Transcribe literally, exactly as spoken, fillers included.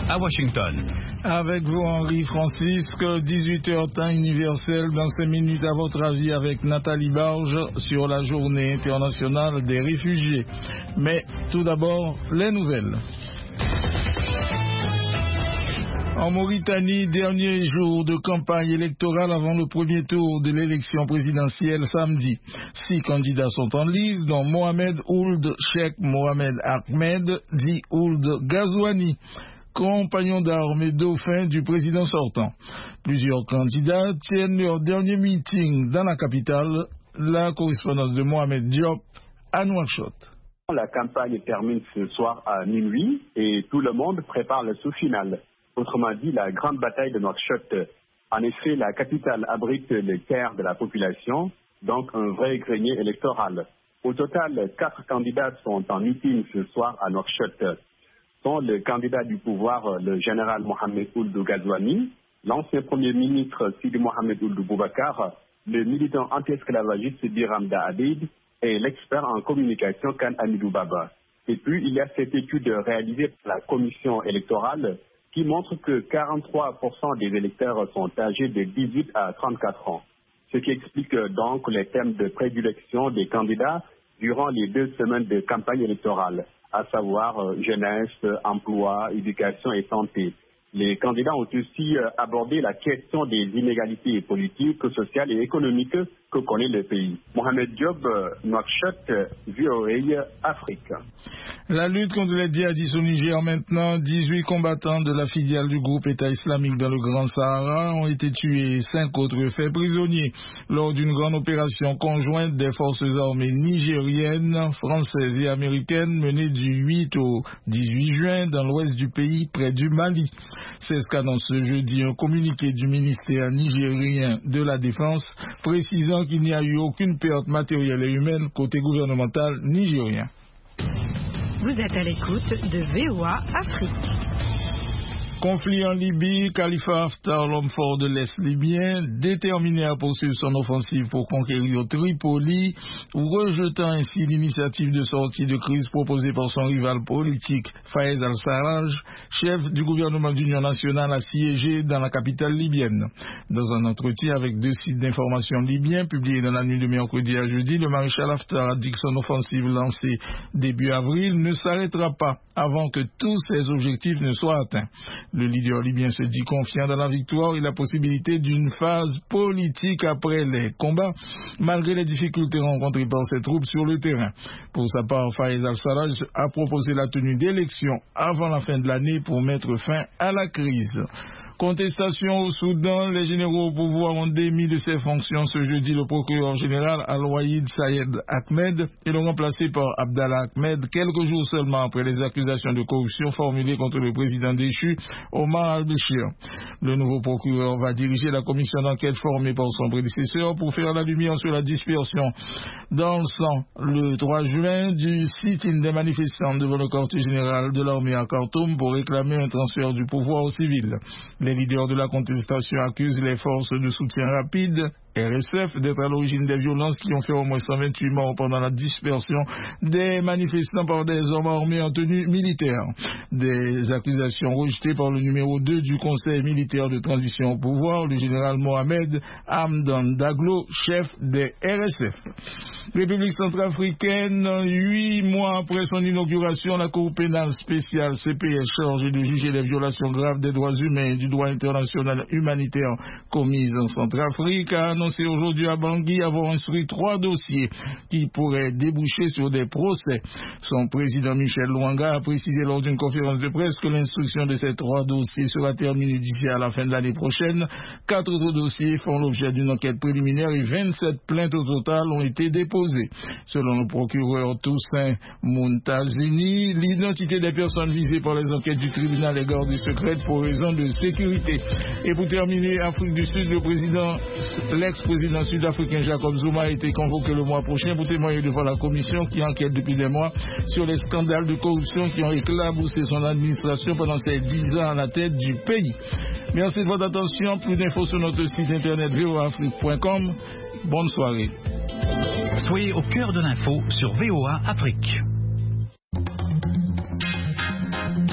à Washington. Avec vous, Henri Francisque, dix-huit heures temps universel, dans cinq minutes à votre avis avec Nathalie Barge sur la journée internationale des réfugiés. Mais tout d'abord, les nouvelles. En Mauritanie, dernier jour de campagne électorale avant le premier tour de l'élection présidentielle samedi. Six candidats sont en lice, dont Mohamed Ould Cheikh Mohamed Ahmed, dit Ould Ghazouani, compagnon d'armes et dauphin du président sortant. Plusieurs candidats tiennent leur dernier meeting dans la capitale, la correspondance de Mohamed Diop à Nouakchott. La campagne termine ce soir à minuit et tout le monde prépare le sous-final. Autrement dit, la grande bataille de Nouakchott. En effet, la capitale abrite le tiers de la population, donc un vrai grenier électoral. Au total, quatre candidats sont en meeting ce soir à Nouakchott. Sont le candidat du pouvoir, le général Mohamed Ould Ghazouani, l'ancien premier ministre Sidi Mohamed Ould Boubacar, le militant anti-esclavagiste Biramda Abid et l'expert en communication Khan Amidou Baba. Et puis, il y a cette étude réalisée par la commission électorale qui montre que quarante-trois pour cent des électeurs sont âgés de dix-huit à trente-quatre ans. Ce qui explique donc les thèmes de prédilection des candidats durant les deux semaines de campagne électorale, à savoir euh, jeunesse, emploi, éducation et santé. Les candidats ont aussi euh, abordé la question des inégalités politiques, sociales et économiques que connaît le pays. Mohamed Diop, Nouakchott, V O A, Afrique. La lutte contre les djihadistes au Niger maintenant, dix-huit combattants de la filiale du groupe État islamique dans le Grand Sahara ont été tués et cinq autres faits prisonniers lors d'une grande opération conjointe des forces armées nigériennes, françaises et américaines menée du huit au dix-huit juin dans l'ouest du pays près du Mali. C'est ce qu'annonce ce jeudi un communiqué du ministère nigérien de la Défense précisant qu'il n'y a eu aucune perte matérielle et humaine côté gouvernemental nigérien. Vous êtes à l'écoute de V O A Afrique. Conflit en Libye, Khalifa Haftar, l'homme fort de l'Est libyen, déterminé à poursuivre son offensive pour conquérir Tripoli, rejetant ainsi l'initiative de sortie de crise proposée par son rival politique Fayez al-Sarraj, chef du gouvernement d'union nationale assiégé dans la capitale libyenne. Dans un entretien avec deux sites d'information libyens publiés dans la nuit de mercredi à jeudi, le maréchal Haftar a dit que son offensive lancée début avril ne s'arrêtera pas avant que tous ses objectifs ne soient atteints. Le leader libyen se dit confiant dans la victoire et la possibilité d'une phase politique après les combats, malgré les difficultés rencontrées par ses troupes sur le terrain. Pour sa part, Fayez al-Sarraj a proposé la tenue d'élections avant la fin de l'année pour mettre fin à la crise. Contestation au Soudan, les généraux au pouvoir ont démis de ses fonctions ce jeudi le procureur général Al-Wahid Sayed Ahmed et l'ont remplacé par Abdallah Ahmed quelques jours seulement après les accusations de corruption formulées contre le président déchu Omar al-Béchir. Le nouveau procureur va diriger la commission d'enquête formée par son prédécesseur pour faire la lumière sur la dispersion dans le sang le trois juin du sit-in des manifestants devant le quartier général de l'armée à Khartoum pour réclamer un transfert du pouvoir aux civils. Les leaders de la contestation accusent les forces de soutien rapide, R S F, d'être à l'origine des violences qui ont fait au moins cent vingt-huit morts pendant la dispersion des manifestants par des hommes armés en tenue militaire. Des accusations rejetées par le numéro deux du Conseil militaire de transition au pouvoir, le général Mohamed Hamdan Daglo, chef des R S F. République centrafricaine, huit mois après son inauguration, la Cour pénale spéciale C P S chargée de juger les violations graves des droits humains et du droit international humanitaire commises en Centrafrique a annoncé aujourd'hui à Bangui avoir instruit trois dossiers qui pourraient déboucher sur des procès. Son président Michel Luanga a précisé lors d'une conférence de presse que l'instruction de ces trois dossiers sera terminée d'ici à la fin de l'année prochaine. Quatre autres dossiers font l'objet d'une enquête préliminaire et vingt-sept plaintes au total ont été déposées. Selon le procureur Toussaint Muntazini, l'identité des personnes visées par les enquêtes du tribunal est gardée secrète pour raison de sécurité. Et pour terminer, Afrique du Sud, le président, l'ex-président sud-africain Jacob Zuma a été convoqué le mois prochain pour témoigner devant la commission qui enquête depuis des mois sur les scandales de corruption qui ont éclaboussé son administration pendant ses dix ans à la tête du pays. Merci de votre attention. Plus d'infos sur notre site internet v o a afrique point com. Bonne soirée. Soyez au cœur de l'info sur V O A Afrique.